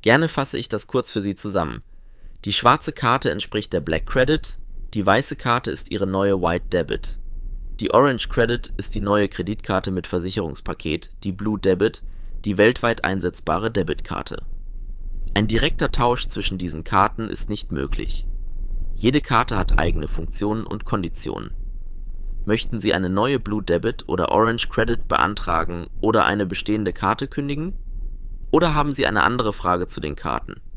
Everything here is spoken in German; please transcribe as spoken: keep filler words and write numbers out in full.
Gerne fasse ich das kurz für Sie zusammen. Die schwarze Karte entspricht der Black Credit, die weiße Karte ist Ihre neue White Debit. Die Orange Credit ist die neue Kreditkarte mit Versicherungspaket, die Blue Debit, die weltweit einsetzbare Debitkarte. Ein direkter Tausch zwischen diesen Karten ist nicht möglich. Jede Karte hat eigene Funktionen und Konditionen. Möchten Sie eine neue Blue Debit oder Orange Credit beantragen oder eine bestehende Karte kündigen? Oder haben Sie eine andere Frage zu den Karten?